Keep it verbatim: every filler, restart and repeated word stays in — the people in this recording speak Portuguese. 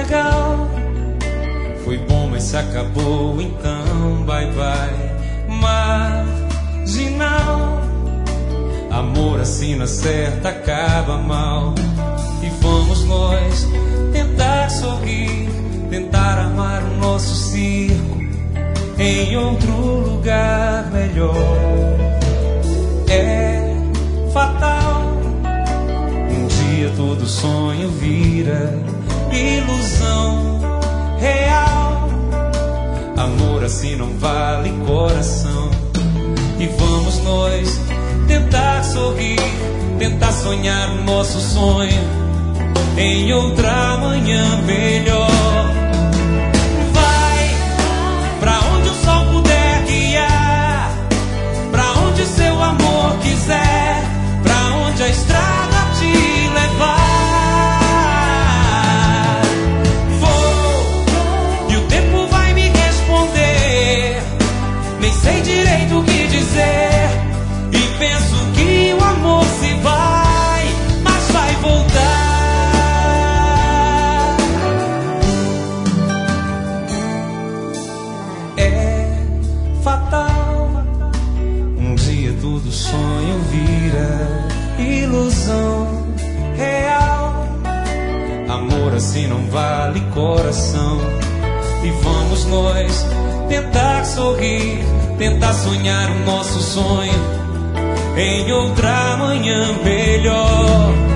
legal, foi bom, mas se acabou, então bye bye. Marginal, amor assim na certa acaba mal. E vamos nós tentar sorrir, tentar armar o nosso circo em outro lugar melhor. É fatal, um dia todo sonho vira ilusão real. Amor assim não vale coração. E vamos nós tentar sorrir, tentar sonhar o nosso sonho em outra manhã melhor. Vai pra onde o sol puder guiar, pra onde seu amor quiser, pra onde a estrada te levar. Vou, e o tempo vai me responder, nem sei direito o que dizer, e penso que o amor se vai, mas vai voltar. Fatal, um dia todo sonho vira ilusão real. Amor assim não vale coração. E vamos nós tentar sorrir, tentar sonhar o nosso sonho em outra manhã melhor.